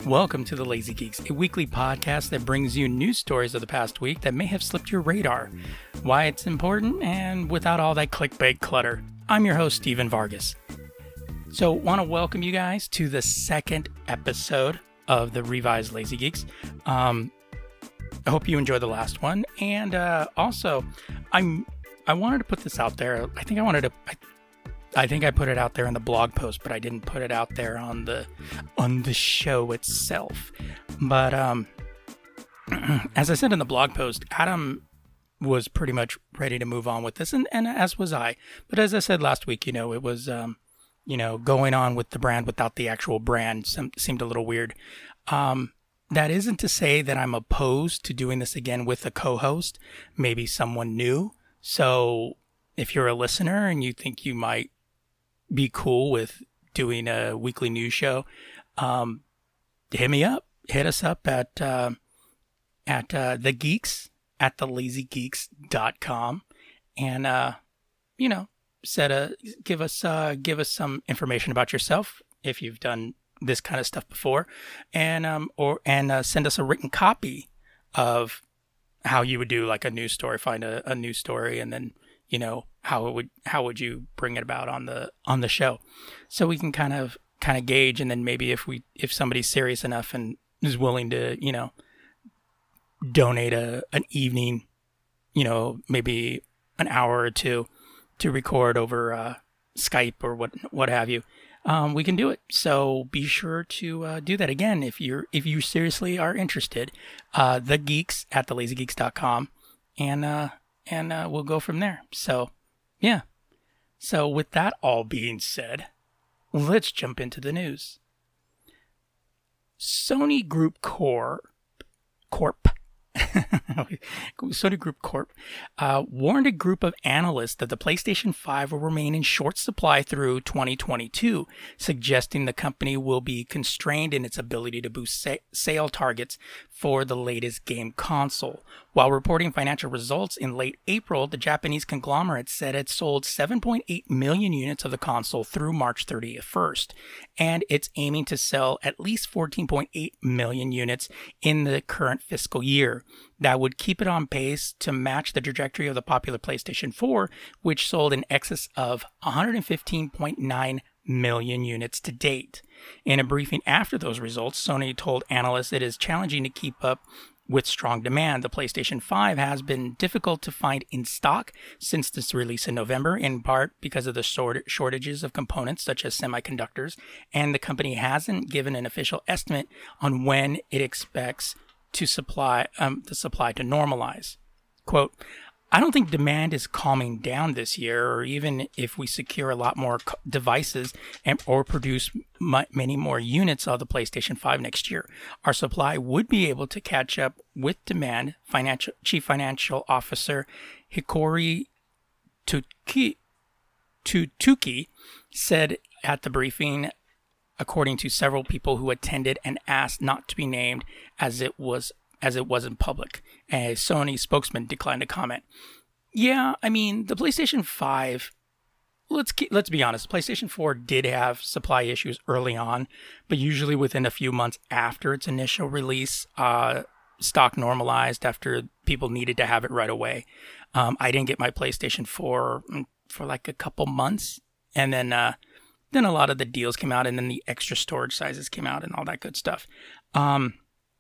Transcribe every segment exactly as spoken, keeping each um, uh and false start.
Welcome to The Lazy Geeks, a weekly podcast that brings you news stories of the past week that may have slipped your radar, why it's important, and without all that clickbait clutter. I'm your host, Steven Vargas. So, want to welcome you guys to the second episode of the revised Lazy Geeks. Um, I hope you enjoyed the last one, and uh, also, I'm I wanted to put this out there. I think I wanted to. I, I think I put it out there in the blog post, but I didn't put it out there on the on the show itself. But um, as I said in the blog post, Adam was pretty much ready to move on with this, and, and as was I. But as I said last week, you know, it was um, you know, going on with the brand without the actual brand some, seemed a little weird. Um, that isn't to say that I'm opposed to doing this again with a co-host, maybe someone new. So if you're a listener and you think you might be cool with doing a weekly news show, um, hit me up. Hit us up at uh, at uh, the geeks at the lazy geeks dot com, and uh, you know, set a give us uh, give us some information about yourself if you've done this kind of stuff before, and um, or and uh, send us a written copy of how you would do like a news story. Find a, a news story, and then, you know, how it would how would you bring it about on the on the show, so we can kind of kind of gauge, and then maybe if we if somebody's serious enough and is willing to, you know, donate a an evening, you know, maybe an hour or two to record over uh, Skype or what what have you, um, we can do it. So be sure to uh, do that again if you're if you seriously are interested. Uh, the geeks at the lazy geeks dot com, and uh, and uh, we'll go from there. So, yeah. So with that all being said, let's jump into the news. Sony Group Corp, Corp, Sony Group Corp, uh, warned a group of analysts that the PlayStation five will remain in short supply through twenty twenty-two, suggesting the company will be constrained in its ability to boost sa- sale targets for the latest game console. While reporting financial results in late April, the Japanese conglomerate said it sold seven point eight million units of the console through March thirty-first, and it's aiming to sell at least fourteen point eight million units in the current fiscal year. That would keep it on pace to match the trajectory of the popular PlayStation four, which sold in excess of one hundred fifteen point nine million units to date. In a briefing after those results, Sony told analysts it is challenging to keep up with strong demand. The PlayStation five has been difficult to find in stock since its release in November, in part because of the short- shortages of components such as semiconductors, and the company hasn't given an official estimate on when it expects to supply um, the supply to normalize. Quote, I don't think demand is calming down this year, or even if we secure a lot more co- devices and or produce m- many more units of the PlayStation five next year. Our supply would be able to catch up with demand, financial, Chief Financial Officer Hikori Tuki, Tuki said at the briefing, according to several people who attended and asked not to be named as it was as it wasn't public. A Sony spokesman declined to comment. Yeah, I mean, the PlayStation five, let's keep, let's be honest, PlayStation four did have supply issues early on, but usually within a few months after its initial release, uh, stock normalized after people needed to have it right away. Um, I didn't get my PlayStation four for like a couple months, and then uh, then a lot of the deals came out, and then the extra storage sizes came out and all that good stuff. Um,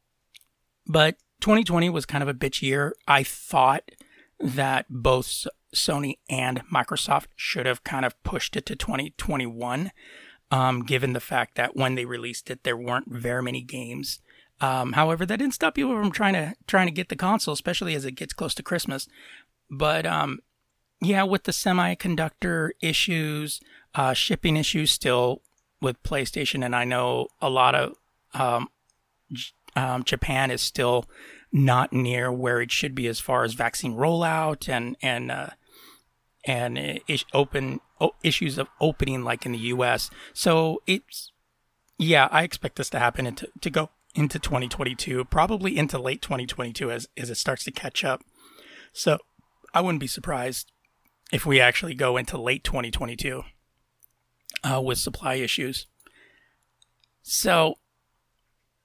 but twenty twenty was kind of a bitch year. I thought that both Sony and Microsoft should have kind of pushed it to twenty twenty-one, um, given the fact that when they released it, there weren't very many games. Um, however, that didn't stop people from trying to trying to get the console, especially as it gets close to Christmas. But um, yeah, with the semiconductor issues, uh, shipping issues still with PlayStation, and I know a lot of um, J- um, Japan is still not near where it should be as far as vaccine rollout and and uh, and is open oh, issues of opening like in the U S. So it's yeah, I expect this to happen into to go into twenty twenty-two, probably into late twenty twenty-two as as it starts to catch up. So I wouldn't be surprised if we actually go into late twenty twenty-two uh, with supply issues. So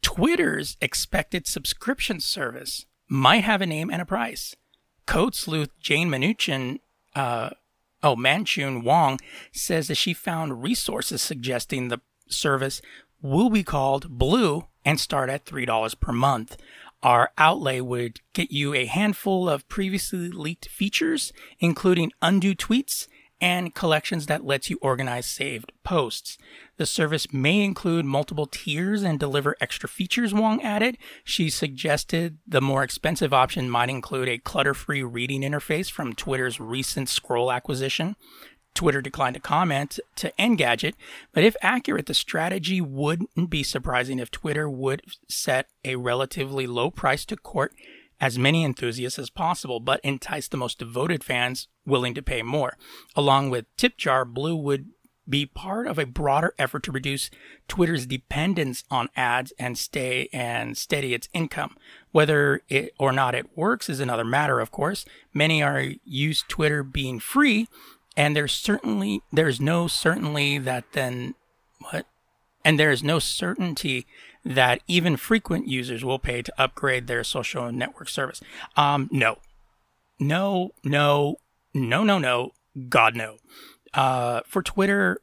Twitter's expected subscription service might have a name and a price. Code sleuth Jane Manuchin, uh, oh, Manchun Wong says that she found resources suggesting the service will be called Blue and start at three dollars per month. Our outlay would get you a handful of previously leaked features, including undo tweets and collections that lets you organize saved posts. The service may include multiple tiers and deliver extra features, Wong added. She suggested the more expensive option might include a clutter-free reading interface from Twitter's recent Scroll acquisition. Twitter declined to comment to Engadget, but if accurate, the strategy wouldn't be surprising if Twitter would set a relatively low price to court as many enthusiasts as possible, but entice the most devoted fans willing to pay more. Along with TipJar, Blue would be part of a broader effort to reduce Twitter's dependence on ads and stay and steady its income. Whether it or not it works is another matter, of course. Many are used Twitter being free, and there's certainly there's no certainty that then what? And there is no certainty that even frequent users will pay to upgrade their social network service. Um, no, no, no, no, no, no, God no. Uh, for Twitter,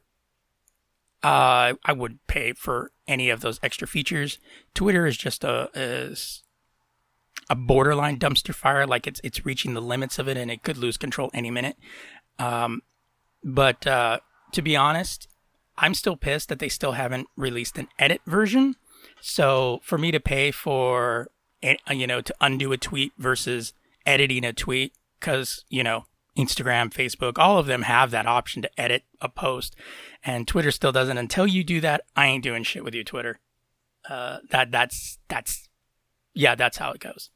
uh, I would pay for any of those extra features. Twitter is just a is a borderline dumpster fire. Like it's it's reaching the limits of it, and it could lose control any minute. Um, but uh, to be honest, I'm still pissed that they still haven't released an edit version. So for me to pay for, you know, to undo a tweet versus editing a tweet, because, you know, Instagram, Facebook, all of them have that option to edit a post, and Twitter still doesn't. Until you do that, I ain't doing shit with you, Twitter. Uh, that that's that's yeah, that's how it goes.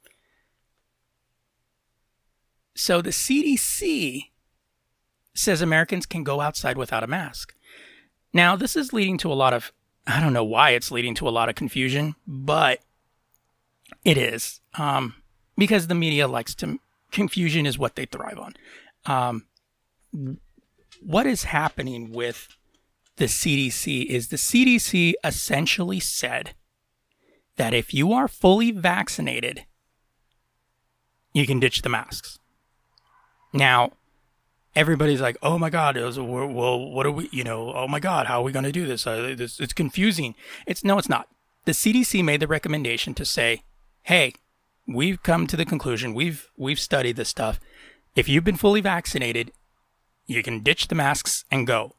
So the C D C says Americans can go outside without a mask. Now, this is leading to a lot of, I don't know why it's leading to a lot of confusion, but it is. Um, because the media likes to, confusion is what they thrive on. Um, what is happening with the C D C is the C D C essentially said that if you are fully vaccinated, you can ditch the masks. Now, everybody's like, oh my God, it was, well, what are we, you know, oh my God, how are we going to do this? Uh, this? It's confusing. It's no, it's not. The C D C made the recommendation to say, hey, we've come to the conclusion, we've, we've studied this stuff. If you've been fully vaccinated, you can ditch the masks and go.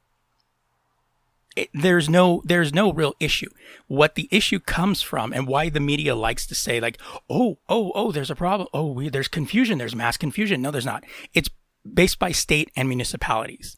It, there's no, there's no real issue. What the issue comes from, and why the media likes to say like, oh, oh, oh, there's a problem. Oh, we, there's confusion. There's mass confusion. No, there's not. It's based by state and municipalities.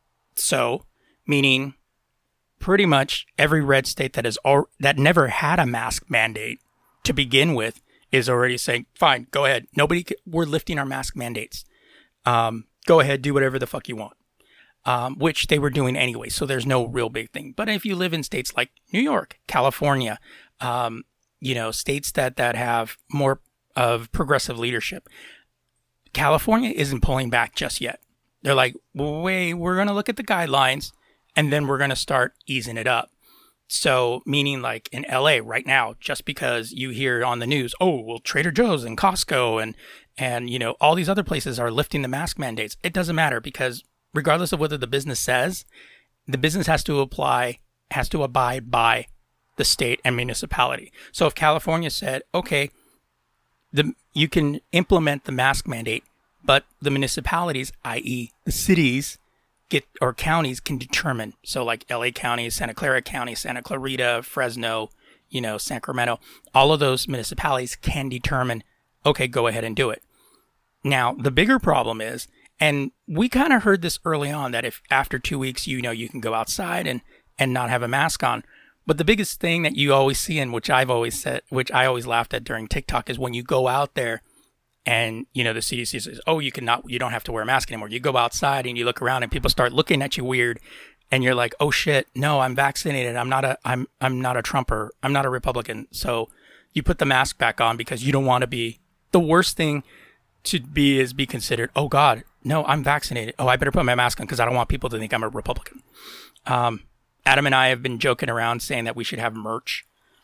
So, meaning pretty much every red state that is al- that never had a mask mandate to begin with is already saying, fine, go ahead. Nobody, c- we're lifting our mask mandates. Um, go ahead, do whatever the fuck you want. Um, which they were doing anyway, so there's no real big thing. But if you live in states like New York, California, um, you know, states that, that have more of progressive leadership, California isn't pulling back just yet. They're like, well, wait, we're going to look at the guidelines, and then we're going to start easing it up. So, meaning like in L A right now, just because you hear on the news, oh, well, Trader Joe's and Costco and, and, you know, all these other places are lifting the mask mandates. It doesn't matter, because regardless of whether the business says, the business has to apply, has to abide by the state and municipality. So if California said, okay, the you can implement the mask mandate, but the municipalities, that is the cities, get or counties can determine. So like L A County, Santa Clara County, Santa Clarita, Fresno, you know, Sacramento, all of those municipalities can determine, okay, go ahead and do it. Now, the bigger problem is, and we kind of heard this early on, that if after two weeks, you know, you can go outside and, and not have a mask on. But the biggest thing that you always see, and which I've always said, which I always laughed at during TikTok, is when you go out there and, you know, the C D C says, oh, you cannot, you don't have to wear a mask anymore. You go outside and you look around and people start looking at you weird, and you're like, oh shit, no, I'm vaccinated. I'm not a, I'm, I'm not a Trumper. I'm not a Republican. So you put the mask back on because you don't want to be, the worst thing to be is be considered, oh God, no, I'm vaccinated. Oh, I better put my mask on because I don't want people to think I'm a Republican. Um, Adam and I have been joking around saying that we should have merch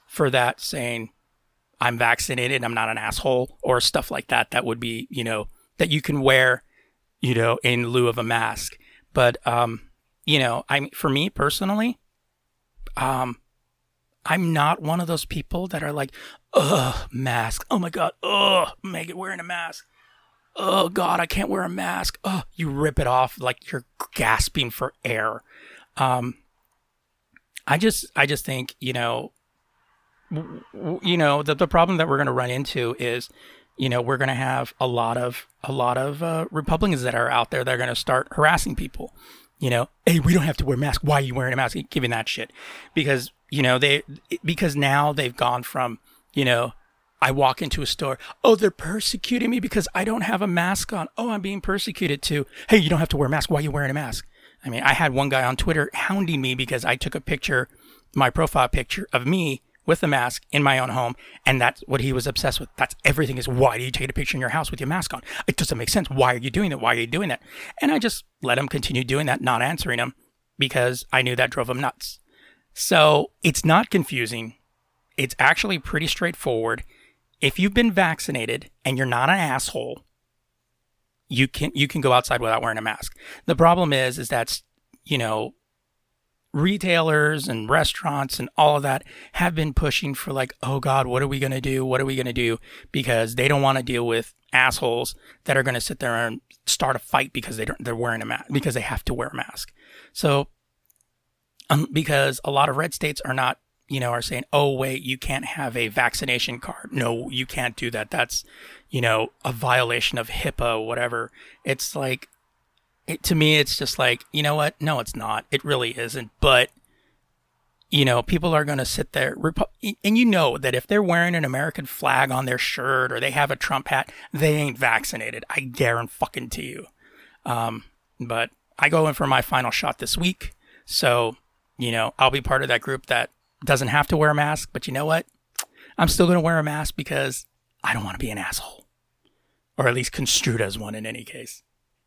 for that, saying I'm vaccinated, I'm not an asshole, or stuff like that. That would be, you know, that you can wear, you know, in lieu of a mask. But, um, you know, I for me personally, um, I'm not one of those people that are like, ugh, mask. Oh my God, ugh, Megan wearing a mask. Oh God, I can't wear a mask. Oh, you rip it off like you're gasping for air. Um, I just, I just think, you know, w- w- you know, the the problem that we're going to run into is, you know, we're going to have a lot of a lot of uh, Republicans that are out there that are going to start harassing people. You know, hey, we don't have to wear masks. Why are you wearing a mask? Giving that shit, because you know they because now they've gone from, you know, I walk into a store, oh, they're persecuting me because I don't have a mask on. Oh, I'm being persecuted too. Hey, you don't have to wear a mask. Why are you wearing a mask? I mean, I had one guy on Twitter hounding me because I took a picture, my profile picture of me with a mask in my own home, and that's what he was obsessed with. That's everything is, why do you take a picture in your house with your mask on? It doesn't make sense. Why are you doing that? Why are you doing that? And I just let him continue doing that, not answering him, because I knew that drove him nuts. So it's not confusing. It's actually pretty straightforward. If you've been vaccinated and you're not an asshole, you can you can go outside without wearing a mask. The problem is, is that, you know, retailers and restaurants and all of that have been pushing for like, oh God, what are we going to do? What are we going to do? Because they don't want to deal with assholes that are going to sit there and start a fight because they don't, they're wearing a mask, because they have to wear a mask. So, um, because a lot of red states are not, you know, are saying, oh, wait, you can't have a vaccination card. No, you can't do that. That's, you know, a violation of HIPAA, whatever. It's like, It, to me, it's just like, you know what? No, it's not. It really isn't. But, you know, people are going to sit there. And you know that if they're wearing an American flag on their shirt or they have a Trump hat, they ain't vaccinated. I guarantee you. Um, but I go in for my final shot this week. So, you know, I'll be part of that group that doesn't have to wear a mask. But you know what? I'm still going to wear a mask because I don't want to be an asshole. Or at least construed as one in any case.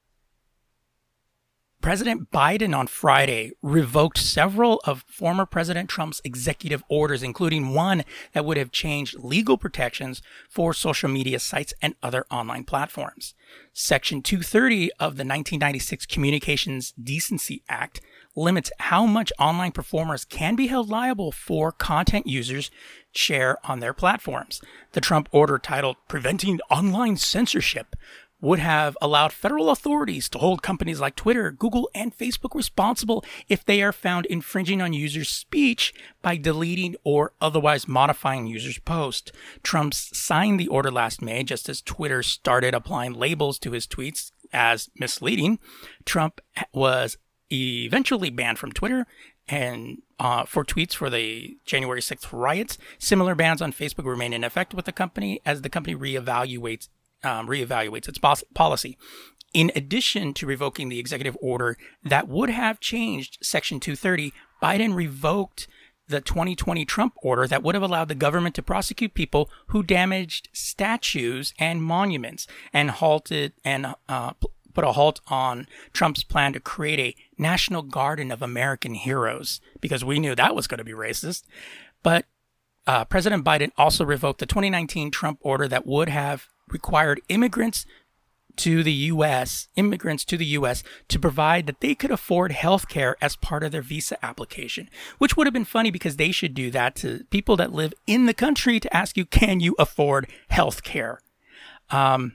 President Biden on Friday revoked several of former President Trump's executive orders, including one that would have changed legal protections for social media sites and other online platforms. Section two thirty of the nineteen ninety-six Communications Decency Act limits how much online performers can be held liable for content users share on their platforms. The Trump order, titled Preventing Online Censorship, would have allowed federal authorities to hold companies like Twitter, Google, and Facebook responsible if they are found infringing on users' speech by deleting or otherwise modifying users' posts. Trump signed the order last May, just as Twitter started applying labels to his tweets as misleading. Trump was eventually banned from Twitter and uh, for tweets for the January sixth riots. Similar bans on Facebook remain in effect with the company as the company reevaluates Um, reevaluates its policy. In addition to revoking the executive order that would have changed Section two thirty, Biden revoked the twenty twenty Trump order that would have allowed the government to prosecute people who damaged statues and monuments, and halted and uh, put a halt on Trump's plan to create a National Garden of American Heroes, because we knew that was going to be racist. But uh, President Biden also revoked the twenty nineteen Trump order that would have required immigrants to the U S, immigrants to the U S to provide that they could afford health care as part of their visa application, which would have been funny because they should do that to people that live in the country to ask you, can you afford health care? Um,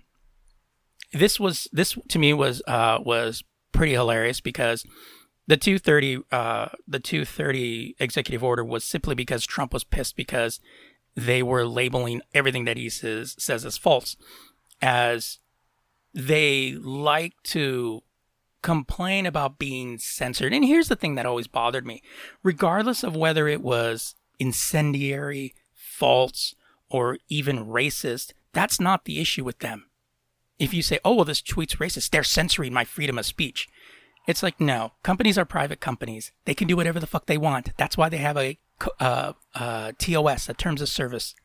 this was, this to me was, uh, was pretty hilarious because the two thirty, uh, the two thirty executive order was simply because Trump was pissed because they were labeling everything that he says says as false, as they like to complain about being censored. And here's the thing that always bothered me. Regardless of whether it was incendiary, false, or even racist, that's not the issue with them. If you say, oh, well, this tweet's racist, they're censoring my freedom of speech. It's like, no, companies are private companies. They can do whatever the fuck they want. That's why they have a Uh, uh, T O S, a terms of service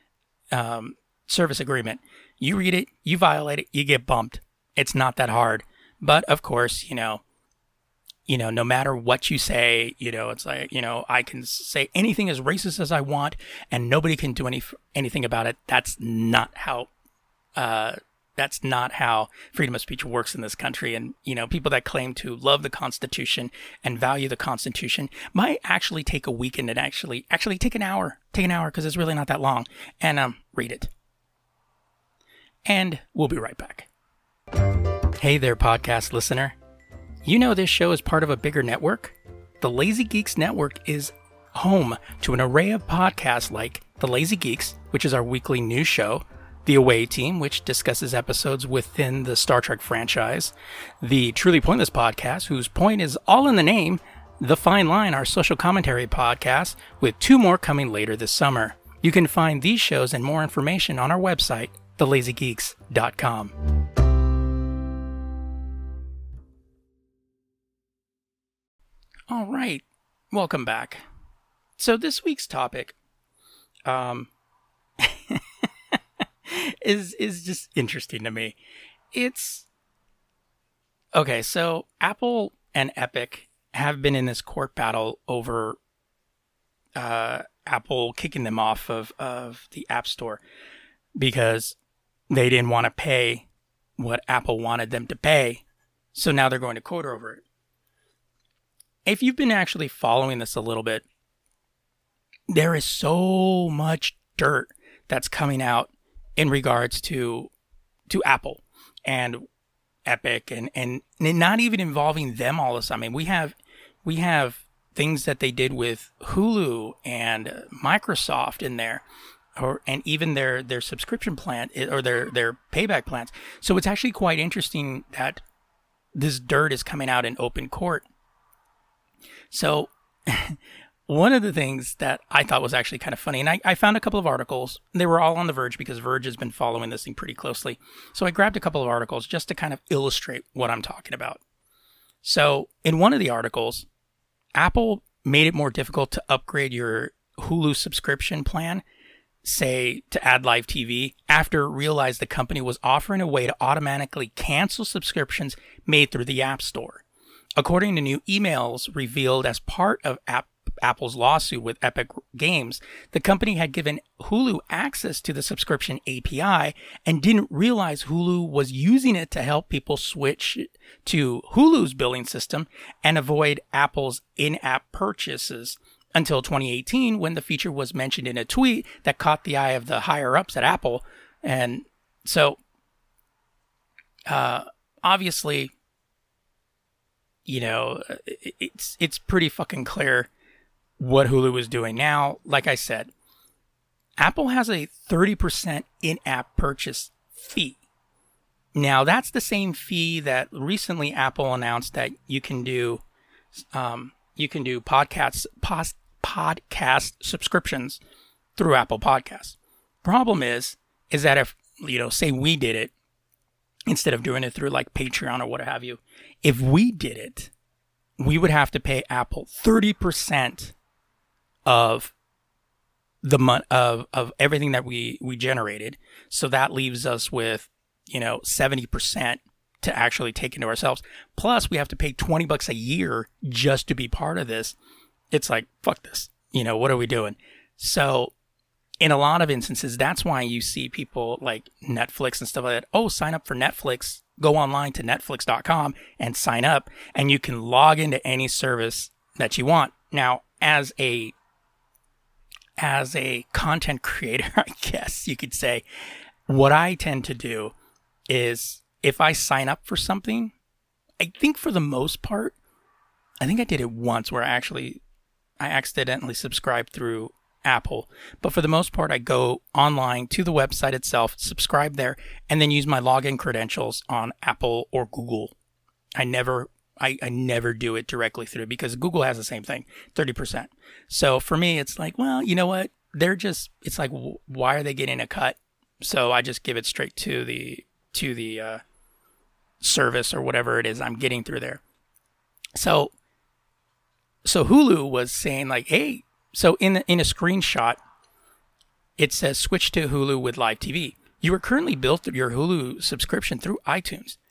um, service agreement. You read it, you violate it, you get bumped. It's not that hard. But of course, you know, you know, no matter what you say, you know, it's like, you know, I can say anything as racist as I want and nobody can do any anything about it. That's not how, uh, that's not how freedom of speech works in this country. And, you know, people that claim to love the Constitution and value the Constitution might actually take a weekend and actually, actually take an hour, take an hour because it's really not that long, and um, read it. And we'll be right back. Hey there, podcast listener. You know this show is part of a bigger network? The Lazy Geeks Network is home to an array of podcasts like The Lazy Geeks, which is our weekly news show, The Away Team, which discusses episodes within the Star Trek franchise, the Truly Pointless podcast, whose point is all in the name, The Fine Line, our social commentary podcast, with two more coming later this summer. You can find these shows and more information on our website, the lazy geeks dot com. All right, welcome back. So this week's topic um, is is just interesting to me. It's okay. So Apple and Epic have been in this court battle over uh, Apple kicking them off of, of the App Store because they didn't want to pay what Apple wanted them to pay. So now they're going to court over it. If you've been actually following this a little bit, there is so much dirt that's coming out in regards to to Apple and Epic, and, and not even involving them all this time. I mean, we have we have things that they did with Hulu and Microsoft in there, or and even their their subscription plan or their their payback plans. So it's actually quite interesting that this dirt is coming out in open court. So one of the things that I thought was actually kind of funny, and I, I found a couple of articles. They were all on The Verge because Verge has been following this thing pretty closely. So I grabbed a couple of articles just to kind of illustrate what I'm talking about. So in one of the articles, Apple made it more difficult to upgrade your Hulu subscription plan, say to add live T V, after it realized the company was offering a way to automatically cancel subscriptions made through the App Store. According to new emails revealed as part of App, Apple's lawsuit with Epic Games, the company had given Hulu access to the subscription A P I and didn't realize Hulu was using it to help people switch to Hulu's billing system and avoid Apple's in-app purchases until twenty eighteen, when the feature was mentioned in a tweet that caught the eye of the higher-ups at Apple. And so, uh, obviously, you know, it's it's pretty fucking clear what Hulu is doing now. Like I said, Apple has a thirty percent in-app purchase fee. Now, that's the same fee that recently Apple announced that you can do um, you can do podcasts pos, podcast subscriptions through Apple Podcasts. Problem is, is that if, you know, say we did it, instead of doing it through like Patreon or what have you, if we did it, we would have to pay Apple thirty percent of the mon- of of everything that we we generated. So that leaves us with, you know, seventy percent to actually take into ourselves. Plus, we have to pay twenty bucks a year just to be part of this. It's like, fuck this. You know, what are we doing? So in a lot of instances, that's why you see people like Netflix and stuff like that. Oh, sign up for Netflix. Go online to netflix dot com and sign up, and you can log into any service that you want. Now, as a as a content creator, I guess you could say, what I tend to do is if I sign up for something, I think for the most part, I think I did it once where I actually I accidentally subscribed through Apple, but for the most part, I go online to the website itself, subscribe there, and then use my login credentials on Apple or Google. I never, I, I never do it directly through because Google has the same thing, thirty percent. So for me, it's like, well, you know what? They're just, it's like, why are they getting a cut? So I just give it straight to the to the uh, service or whatever it is I'm getting through there. So, so Hulu was saying like, hey. So in the, in a screenshot, it says switch to Hulu with live T V. You are currently billed your Hulu subscription through iTunes.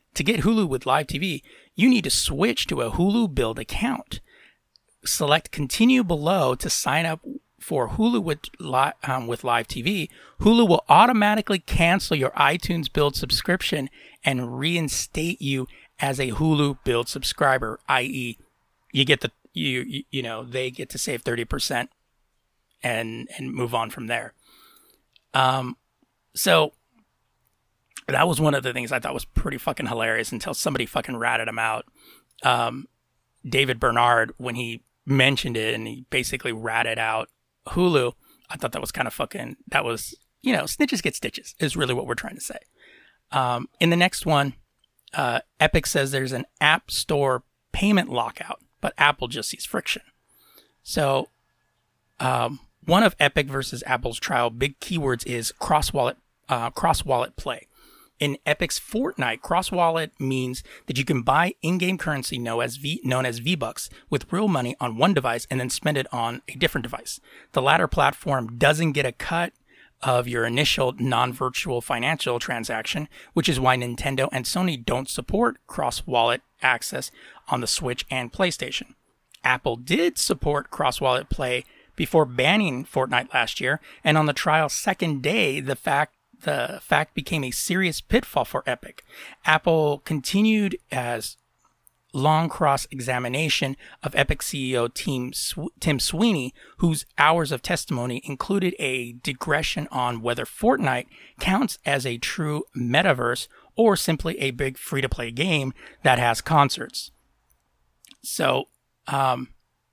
to get Hulu with live T V, you need to switch to a Hulu Build account. Select Continue below to sign up for Hulu with, li- um, with live T V. Hulu will automatically cancel your iTunes Build subscription and reinstate you as a Hulu Build subscriber, that is, you get the you you, you know they get to save thirty percent and and move on from there. Um, so that was one of the things I thought was pretty fucking hilarious until somebody fucking ratted him out. Um, David Bernard, when he mentioned it and he basically ratted out Hulu, I thought that was kind of fucking, that was, you know, snitches get stitches is really what we're trying to say. Um, in the next one, uh, Epic says there's an App Store payment lockout, but Apple just sees friction. So, um, one of Epic versus Apple's trial big keywords is cross-wallet, uh, cross-wallet play. In Epic's Fortnite, cross-wallet means that you can buy in-game currency known as, v, known as V-Bucks with real money on one device and then spend it on a different device. The latter platform doesn't get a cut of your initial non-virtual financial transaction, which is why Nintendo and Sony don't support cross-wallet access on the Switch and PlayStation. Apple did support cross-wallet play before banning Fortnite last year, and on the trial's second day, the fact The fact became a serious pitfall for Epic. Apple continued as long cross-examination of Epic C E O Tim, Tim Sweeney, whose hours of testimony included a digression on whether Fortnite counts as a true metaverse or simply a big free-to-play game that has concerts. So, um,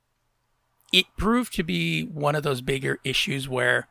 it proved to be one of those bigger issues where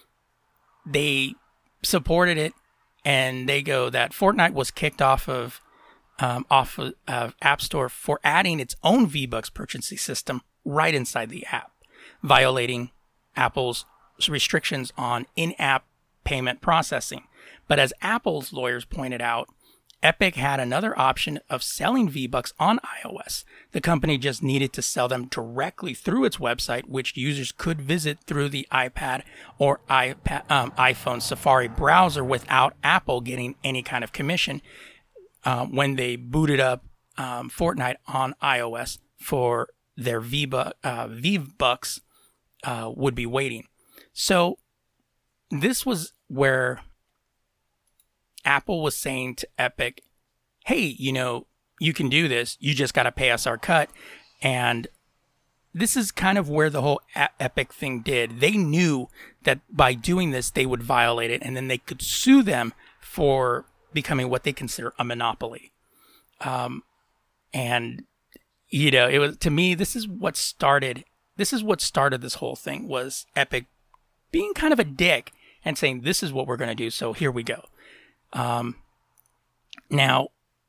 they supported it, and they go that Fortnite was kicked off of um, off of uh, App Store for adding its own V-Bucks purchasing system right inside the app, violating Apple's restrictions on in-app payment processing. But as Apple's lawyers pointed out, Epic had another option of selling V-Bucks on iOS. The company just needed to sell them directly through its website, which users could visit through the iPad or iPad, um, iPhone Safari browser without Apple getting any kind of commission uh, when they booted up um, Fortnite on iOS for their V-Bu- uh, V-Bucks uh, would be waiting. So this was where Apple was saying to Epic, hey, you know, you can do this. You just got to pay us our cut. And this is kind of where the whole Epic thing did. They knew that by doing this, they would violate it, and then they could sue them for becoming what they consider a monopoly. Um, and, you know, it was, to me, this is what started, this is what started this whole thing, was Epic being kind of a dick and saying, this is what we're going to do. So here we go. Um, now,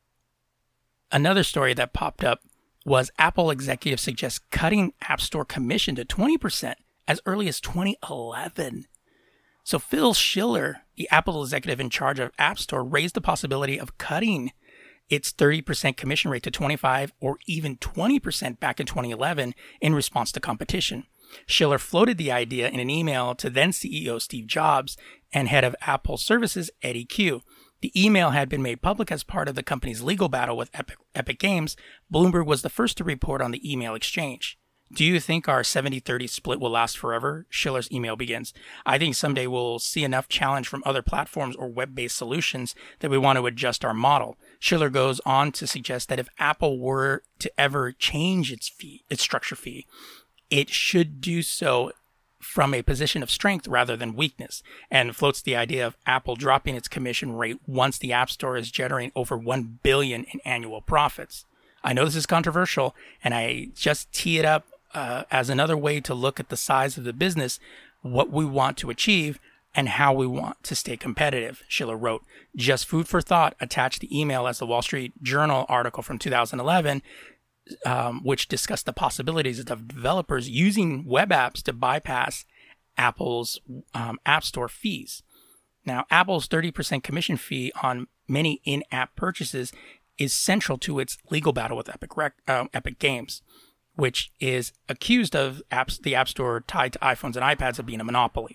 another story that popped up was Apple executives suggest cutting App Store commission to twenty percent as early as twenty eleven. So Phil Schiller, the Apple executive in charge of App Store, raised the possibility of cutting its thirty percent commission rate to twenty-five or even twenty percent back in twenty eleven in response to competition. Schiller floated the idea in an email to then C E O Steve Jobs and head of Apple Services Eddie Q. The email had been made public as part of the company's legal battle with Epic, Epic Games. Bloomberg was the first to report on the email exchange. Do you think our seventy thirty split will last forever? Schiller's email begins. I think someday we'll see enough challenge from other platforms or web-based solutions that we want to adjust our model. Schiller goes on to suggest that if Apple were to ever change its fee, its structure fee, it should do so from a position of strength rather than weakness, and floats the idea of Apple dropping its commission rate once the App Store is generating over one billion dollars in annual profits. I know this is controversial, and I just tee it up uh, as another way to look at the size of the business, what we want to achieve, and how we want to stay competitive, Schiller wrote. Just food for thought. Attached the email as the Wall Street Journal article from two thousand eleven, Um, which discussed the possibilities of developers using web apps to bypass Apple's um, App Store fees. Now, Apple's thirty percent commission fee on many in-app purchases is central to its legal battle with Epic, Rec- uh, Epic Games, which is accused of apps, the App Store tied to iPhones and iPads of being a monopoly.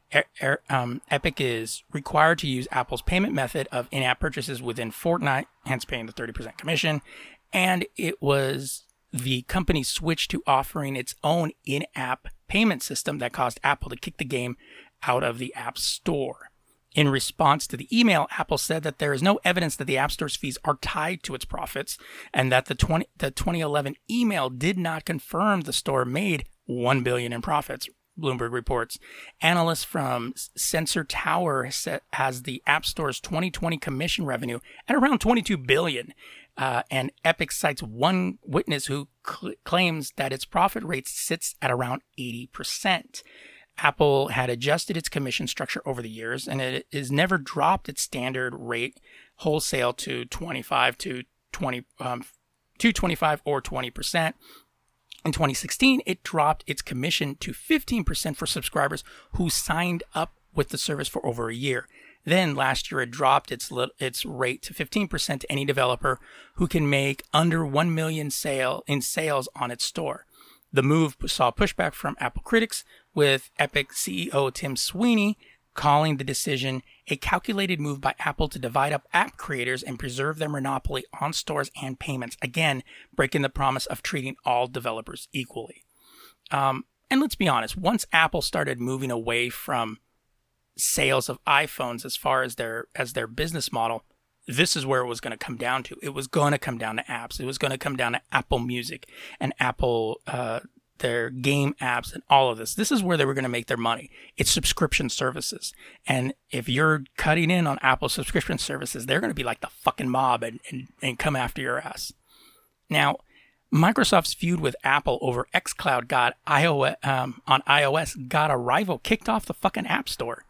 Er, er, um, Epic is required to use Apple's payment method of in-app purchases within Fortnite, hence paying the thirty percent commission. And it was the company switched to offering its own in-app payment system that caused Apple to kick the game out of the App Store. In response to the email, Apple said that there is no evidence that the App Store's fees are tied to its profits, and that the twenty the twenty eleven email did not confirm the store made one billion dollars in profits. Bloomberg reports. Analysts from Sensor Tower has the App Store's twenty twenty commission revenue at around twenty-two billion dollars. Uh, and Epic cites one witness who cl- claims that its profit rate sits at around eighty percent. Apple had adjusted its commission structure over the years, and it has never dropped its standard rate wholesale to twenty-five to twenty um, to twenty-five or twenty percent. In twenty sixteen, it dropped its commission to fifteen percent for subscribers who signed up with the service for over a year. Then last year, it dropped its its rate to fifteen percent to any developer who can make under one million sale in sales on its store. The move saw pushback from Apple critics, with Epic C E O Tim Sweeney calling the decision a calculated move by Apple to divide up app creators and preserve their monopoly on stores and payments, again, breaking the promise of treating all developers equally. Um, and let's be honest, once Apple started moving away from sales of iPhones as far as their as their business model, this is where it was going to come down to. It was going to come down to apps. It was going to come down to Apple Music and Apple, uh, their game apps and all of this. This is where they were going to make their money. It's subscription services. And if you're cutting in on Apple subscription services, they're going to be like the fucking mob and, and, and come after your ass. Now, Microsoft's feud with Apple over xCloud got iOS, um, on iOS got a rival kicked off the fucking App Store.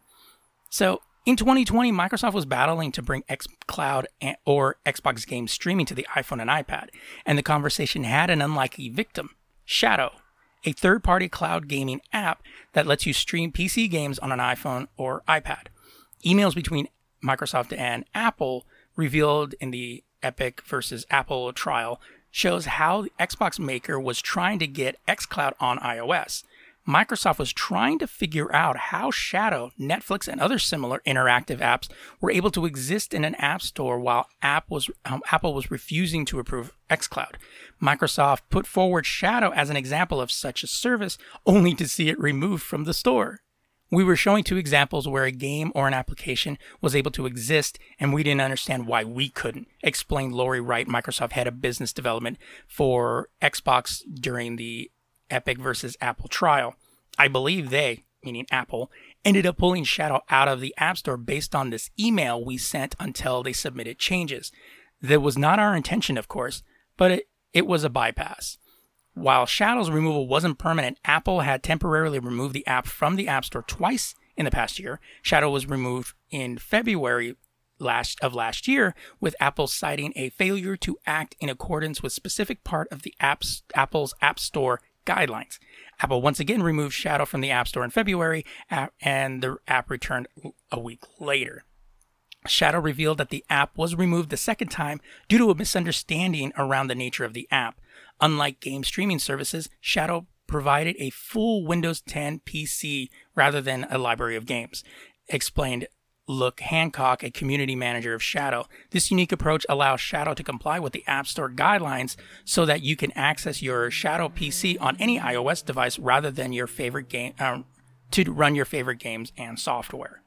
So in twenty twenty, Microsoft was battling to bring xCloud or Xbox games streaming to the iPhone and iPad, and the conversation had an unlikely victim, Shadow, a third-party cloud gaming app that lets you stream P C games on an iPhone or iPad. Emails between Microsoft and Apple revealed in the Epic versus Apple trial shows how the Xbox maker was trying to get xCloud on iOS. Microsoft was trying to figure out how Shadow, Netflix, and other similar interactive apps were able to exist in an app store while app was, um, Apple was refusing to approve xCloud. Microsoft put forward Shadow as an example of such a service, only to see it removed from the store. We were showing two examples where a game or an application was able to exist, and we didn't understand why we couldn't, explained Lori Wright, Microsoft head of business development for Xbox during the Epic versus Apple trial. I believe they, meaning Apple, ended up pulling Shadow out of the App Store based on this email we sent until they submitted changes. That was not our intention, of course, but it, it was a bypass. While Shadow's removal wasn't permanent, Apple had temporarily removed the app from the App Store twice in the past year. Shadow was removed in February last of last year, with Apple citing a failure to act in accordance with specific part of the app's, Apple's App Store guidelines. Apple once again removed Shadow from the App Store in February, and the app returned a week later. Shadow revealed that the app was removed the second time due to a misunderstanding around the nature of the app. Unlike game streaming services, Shadow provided a full Windows ten P C rather than a library of games, explained Luke Hancock, a community manager of Shadow. This unique approach allows Shadow to comply with the App Store guidelines so that you can access your Shadow P C on any iOS device rather than your favorite game um, to run your favorite games and software.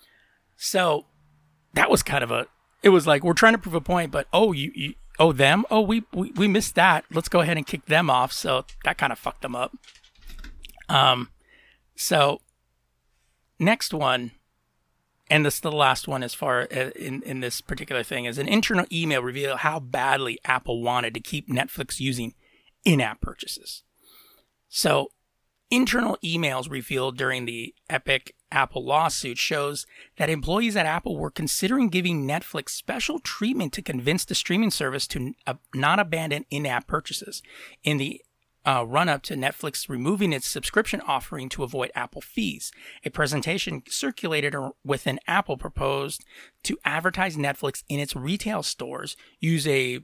So that was kind of a, it was like, we're trying to prove a point, but oh, you, you oh, them? Oh, we, we, we missed that. Let's go ahead and kick them off. So that kind of fucked them up. Um, so next one, and this is the last one as far as in, in this particular thing, is an internal email revealed how badly Apple wanted to keep Netflix using in-app purchases. So internal emails revealed during the Epic Apple lawsuit shows that employees at Apple were considering giving Netflix special treatment to convince the streaming service to uh, not abandon in-app purchases in the Uh, run up to Netflix removing its subscription offering to avoid Apple fees. A presentation circulated within Apple proposed to advertise Netflix in its retail stores, use a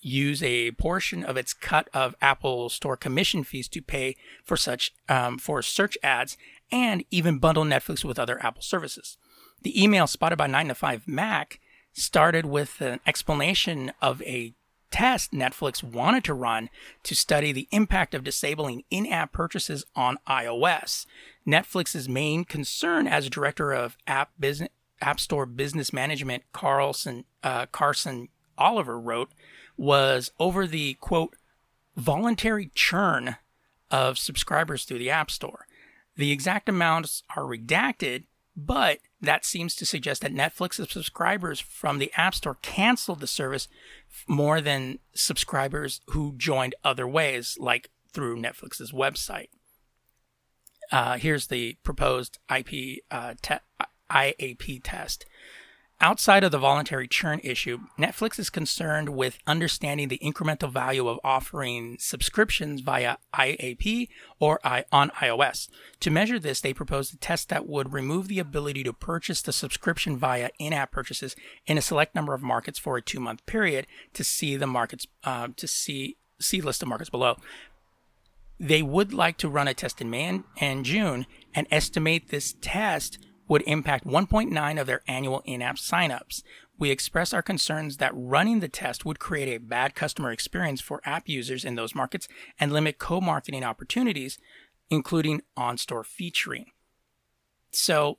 use a portion of its cut of Apple Store commission fees to pay for such um, for search ads, and even bundle Netflix with other Apple services. The email spotted by nine to five Mac started with an explanation of a test Netflix wanted to run to study the impact of disabling in-app purchases on iOS. Netflix's main concern, as director of App Business App Store Business Management Carlson uh, Carson Oliver wrote, was over the, quote, voluntary churn of subscribers through the App Store. The exact amounts are redacted, but that seems to suggest that Netflix's subscribers from the App Store canceled the service more than subscribers who joined other ways, like through Netflix's website. Uh, here's the proposed I P uh, te- I A P test. Outside of the voluntary churn issue, Netflix is concerned with understanding the incremental value of offering subscriptions via I A P or I- on iOS. To measure this, they proposed a test that would remove the ability to purchase the subscription via in-app purchases in a select number of markets for a two-month period to see the markets uh, to see see list of markets below. They would like to run a test in May and, and June and estimate this test would impact one point nine of their annual in-app signups. We express our concerns that running the test would create a bad customer experience for app users in those markets and limit co-marketing opportunities, including on-store featuring. So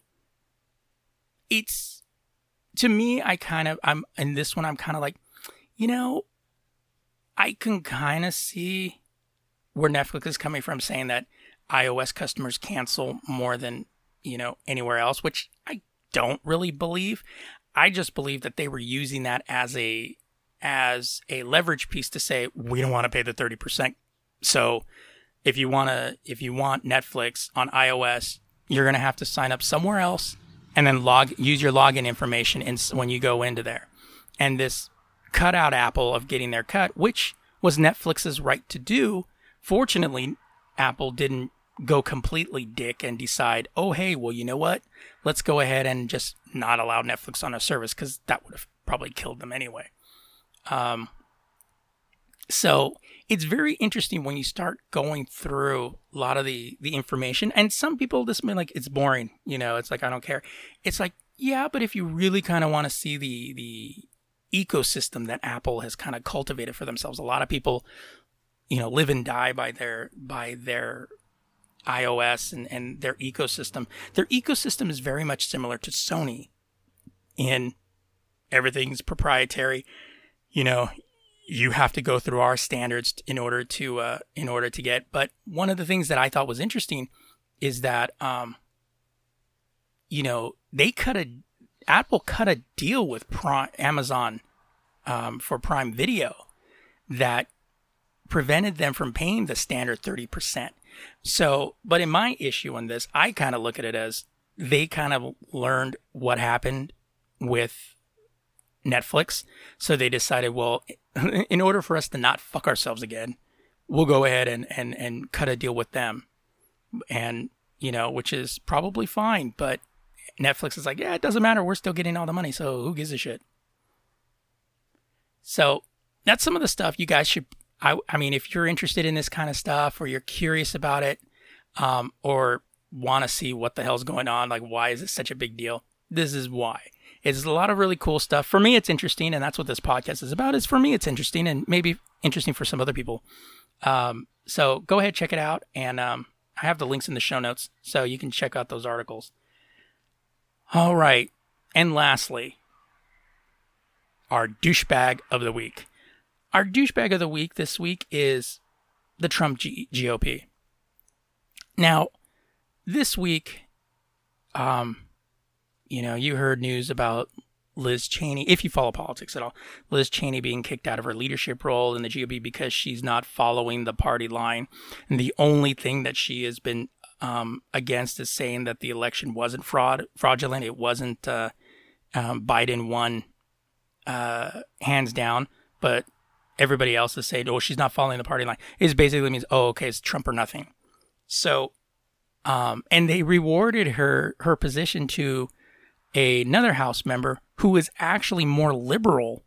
it's, to me, I kind of, I'm in this one, I'm kind of like, you know, I can kind of see where Netflix is coming from, saying that iOS customers cancel more than, you know, anywhere else, which I don't really believe. I just believe that they were using that as a as a leverage piece to say, we don't want to pay the thirty percent. So if you want to if you want Netflix on iOS, you're going to have to sign up somewhere else and then log use your login information in, when you go into there. And this cut out Apple of getting their cut, which was Netflix's right to do. Fortunately, Apple didn't go completely dick and decide, oh, hey, well, you know what? Let's go ahead and just not allow Netflix on our service, because that would have probably killed them anyway. Um, so it's very interesting when you start going through a lot of the, the information. And some people just mean like, it's boring. You know, it's like, I don't care. It's like, yeah, but if you really kind of want to see the the ecosystem that Apple has kind of cultivated for themselves, a lot of people, you know, live and die by their by their iOS and, and their ecosystem. Their ecosystem is very much similar to Sony in everything's proprietary. You know, you have to go through our standards in order to uh, in order to get. But one of the things that I thought was interesting is that um, you know, they cut a Apple cut a deal with Prime, Amazon um, for Prime Video that prevented them from paying the standard thirty percent. So, but in my issue on this, I kind of look at it as they kind of learned what happened with Netflix. So they decided, well, in order for us to not fuck ourselves again, we'll go ahead and, and, and cut a deal with them. And, you know, which is probably fine. But Netflix is like, yeah, it doesn't matter. We're still getting all the money. So who gives a shit? So that's some of the stuff you guys should I, I mean, if you're interested in this kind of stuff, or you're curious about it, um, or want to see what the hell's going on, like why is it such a big deal? This is why. It's a lot of really cool stuff. For me, it's interesting, and that's what this podcast is about. Is for me, it's interesting, and maybe interesting for some other people. Um, so go ahead, check it out, and um, I have the links in the show notes, so you can check out those articles. All right, and lastly, our douchebag of the week. Our douchebag of the week this week is the Trump G- GOP. Now, this week, um, you know, you heard news about Liz Cheney, if you follow politics at all, Liz Cheney being kicked out of her leadership role in the G O P because she's not following the party line. And the only thing that she has been um, against is saying that the election wasn't fraud, fraudulent. It wasn't uh, um, Biden won uh, hands down, but everybody else is saying, oh, she's not following the party line. It basically means, oh, okay, it's Trump or nothing. So, um, and they rewarded her, her position to another House member who is actually more liberal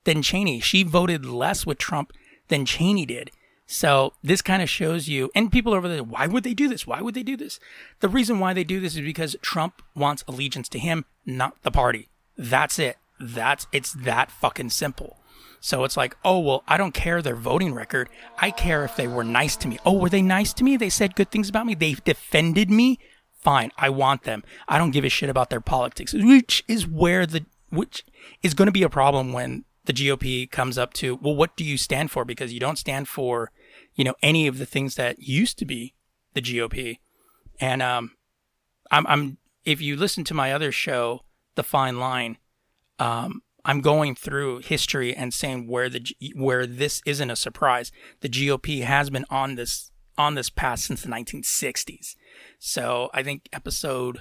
than Cheney. She voted less with Trump than Cheney did. So this kind of shows you, and people over there, why would they do this? Why would they do this? The reason why they do this is because Trump wants allegiance to him, not the party. That's it. That's, it's that fucking simple. So it's like, oh, well, I don't care their voting record. I care if they were nice to me. Oh, were they nice to me? They said good things about me. They defended me. Fine. I want them. I don't give a shit about their politics, which is where the, which is going to be a problem when the G O P comes up to, well, what do you stand for? Because you don't stand for, you know, any of the things that used to be the G O P. And um, I'm, I'm, if you listen to my other show, The Fine Line, um, I'm going through history and saying where the where this isn't a surprise. The G O P has been on this on this path since the nineteen sixties. So I think episode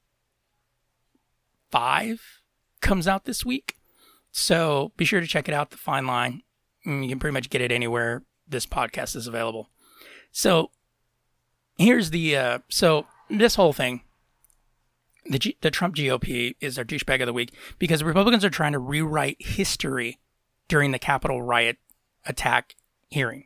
five comes out this week. So be sure to check it out, The Fine Line. You can pretty much get it anywhere this podcast is available. So here's the uh, so this whole thing. The, G- the Trump G O P is our douchebag of the week because the Republicans are trying to rewrite history during the Capitol riot attack hearing.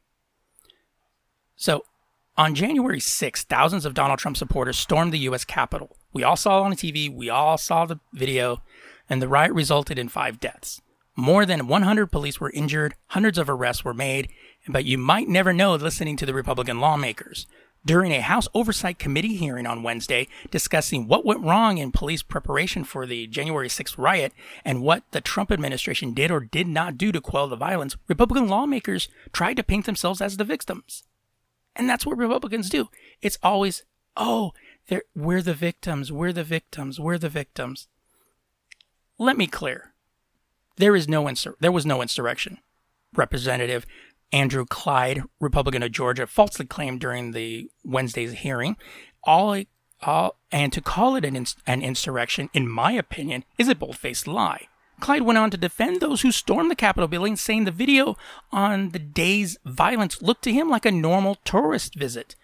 So, on January sixth, thousands of Donald Trump supporters stormed the U S Capitol. We all saw it on the T V, we all saw the video, and the riot resulted in five deaths. More than one hundred police were injured, hundreds of arrests were made, but you might never know listening to the Republican lawmakers. During a House Oversight Committee hearing on Wednesday discussing what went wrong in police preparation for the January sixth riot and what the Trump administration did or did not do to quell the violence, Republican lawmakers tried to paint themselves as the victims. And that's what Republicans do. It's always, oh, they're, we're the victims, we're the victims, we're the victims. Let me clear. There is no insur- there was no insurrection. Representative Andrew Clyde, Republican of Georgia, falsely claimed during the Wednesday's hearing, all, all and to call it an, ins- an insurrection, in my opinion, is a bold-faced lie. Clyde went on to defend those who stormed the Capitol building, saying the video on the day's violence looked to him like a normal tourist visit.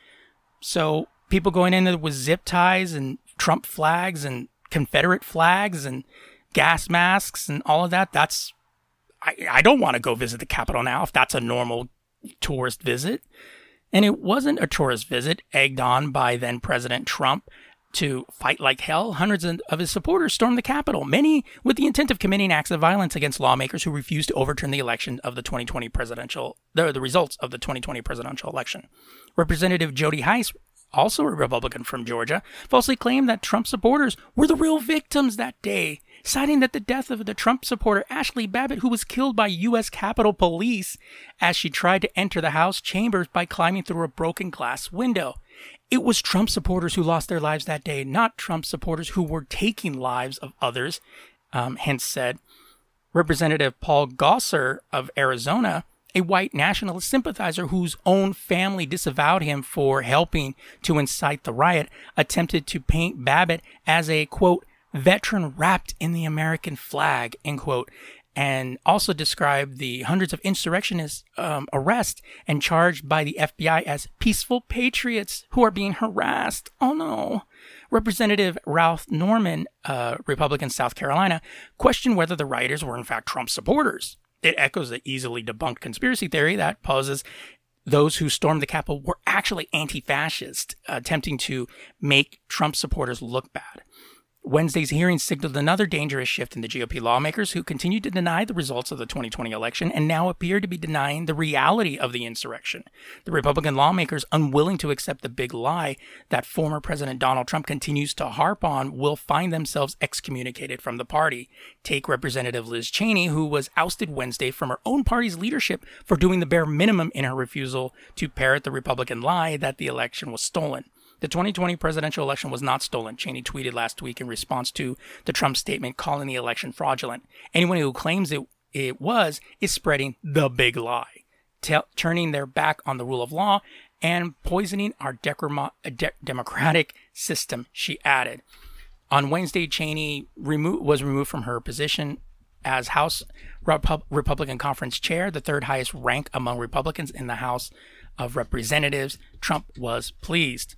So people going in there with zip ties and Trump flags and Confederate flags and gas masks and all of that, that's I, I don't want to go visit the Capitol now if that's a normal tourist visit. And it wasn't a tourist visit egged on by then President Trump to fight like hell. Hundreds of his supporters stormed the Capitol, many with the intent of committing acts of violence against lawmakers who refused to overturn the election of the twenty twenty presidential, the, the results of the twenty twenty presidential election. Representative Jody Hice, also a Republican from Georgia, falsely claimed that Trump supporters were the real victims that day, citing that the death of the Trump supporter Ashley Babbitt, who was killed by U S Capitol Police as she tried to enter the House chambers by climbing through a broken glass window. It was Trump supporters who lost their lives that day, not Trump supporters who were taking lives of others, um, Hence said. Representative Paul Gosar of Arizona, a white nationalist sympathizer whose own family disavowed him for helping to incite the riot, attempted to paint Babbitt as a, quote, veteran wrapped in the American flag, end quote, and also described the hundreds of insurrectionists um, arrested and charged by the F B I as peaceful patriots who are being harassed. Oh no. Representative Ralph Norman, uh, Republican South Carolina, questioned whether the rioters were in fact Trump supporters. It echoes the easily debunked conspiracy theory that poses those who stormed the Capitol were actually anti-fascist, attempting to make Trump supporters look bad. Wednesday's hearing signaled another dangerous shift in the G O P lawmakers who continued to deny the results of the twenty twenty election and now appear to be denying the reality of the insurrection. The Republican lawmakers, unwilling to accept the big lie that former President Donald Trump continues to harp on, will find themselves excommunicated from the party. Take Representative Liz Cheney, who was ousted Wednesday from her own party's leadership for doing the bare minimum in her refusal to parrot the Republican lie that the election was stolen. The twenty twenty presidential election was not stolen, Cheney tweeted last week in response to the Trump statement calling the election fraudulent. Anyone who claims it, it was is spreading the big lie, t- turning their back on the rule of law and poisoning our decrema- de- democratic system, she added. On Wednesday, Cheney remo- was removed from her position as House Repu- Republican Conference Chair, the third highest rank among Republicans in the House of Representatives. Trump was pleased.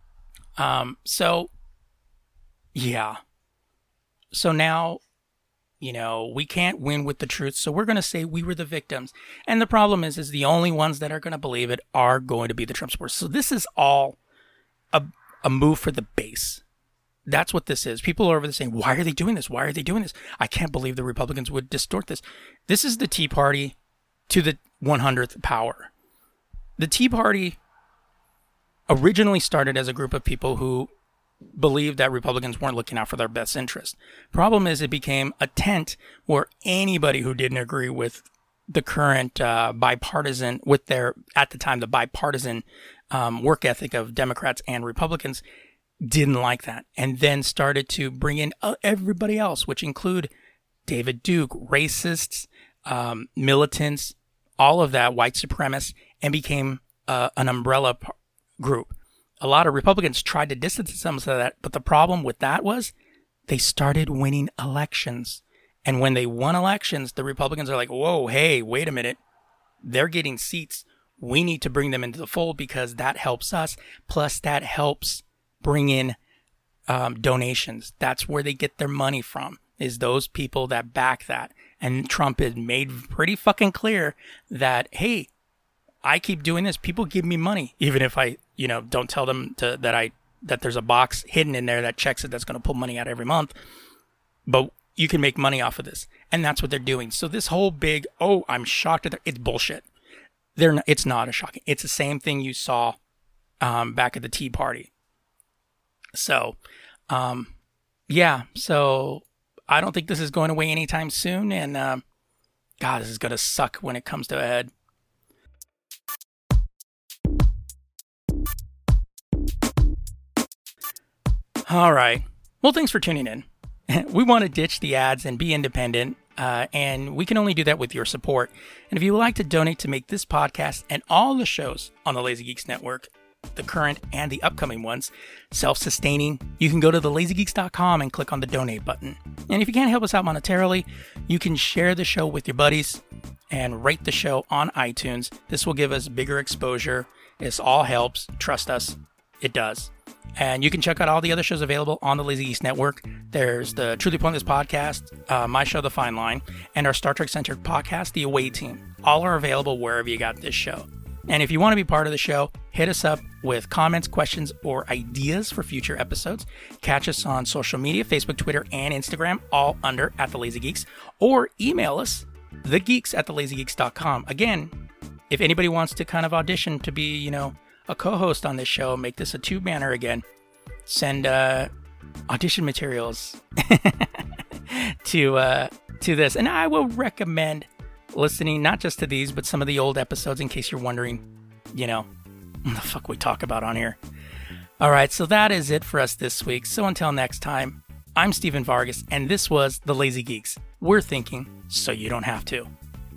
Um, so, yeah. So now You know, we can't win with the truth, so we're going to say we were the victims. And the problem is, is the only ones that are going to believe it are going to be the Trump supporters. So this is all a, a move for the base. That's what this is. People are over there saying, why are they doing this? Why are they doing this? I can't believe the Republicans would distort this. This is the Tea Party to the one hundredth power. The Tea Party originally started as a group of people who believed that Republicans weren't looking out for their best interest. Problem is, it became a tent where anybody who didn't agree with the current uh, bipartisan, with their, at the time, the bipartisan um, work ethic of Democrats and Republicans didn't like that. And then started to bring in uh, everybody else, which include David Duke, racists, um, militants, all of that, white supremacists, and became uh, an umbrella p- group. A lot of Republicans tried to distance themselves from that, but the problem with that was they started winning elections. And when they won elections, the Republicans are like, whoa, hey, wait a minute. They're getting seats. We need to bring them into the fold because that helps us. Plus, that helps bring in um, donations. That's where they get their money from, is those people that back that. And Trump has made pretty fucking clear that, hey, I keep doing this. People give me money, even if I, you know, don't tell them to, that I that there's a box hidden in there that checks it that's going to pull money out every month. But you can make money off of this, and that's what they're doing. So this whole big, oh, I'm shocked at that, it's bullshit. They're not, it's not a shocking. It's the same thing you saw um, back at the Tea Party. So, um, yeah. So I don't think this is going away anytime soon, and uh, God, this is going to suck when it comes to a head. All right. Well, thanks for tuning in. We want to ditch the ads and be independent, uh, and we can only do that with your support. And if you would like to donate to make this podcast and all the shows on the Lazy Geeks Network, the current and the upcoming ones, self-sustaining, you can go to the lazy geeks dot com and click on the donate button. And if you can't help us out monetarily, you can share the show with your buddies and rate the show on iTunes. This will give us bigger exposure. This all helps. Trust us, it does. And you can check out all the other shows available on the Lazy Geeks Network. There's the Truly Pointless podcast, uh, my show, The Fine Line, and our Star Trek-centered podcast, The Away Team. All are available wherever you got this show. And if you want to be part of the show, hit us up with comments, questions, or ideas for future episodes. Catch us on social media, Facebook, Twitter, and Instagram, all under at The Lazy Geeks. Or email us, thegeeks at the lazy geeks dot com. Again, if anybody wants to kind of audition to be, you know, a co-host on this show, make this a two-banner again, send uh, audition materials to uh, to this. And I will recommend listening not just to these, but some of the old episodes in case you're wondering, you know, what the fuck we talk about on here. All right, so that is it for us this week. So until next time, I'm Steven Vargas, and this was The Lazy Geeks. We're thinking so you don't have to.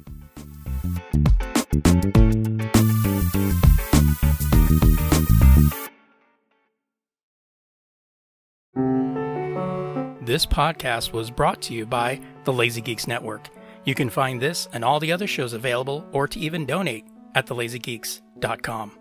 This podcast was brought to you by the Lazy Geeks Network. You can find this and all the other shows available, or to even donate, at the lazy geeks dot com.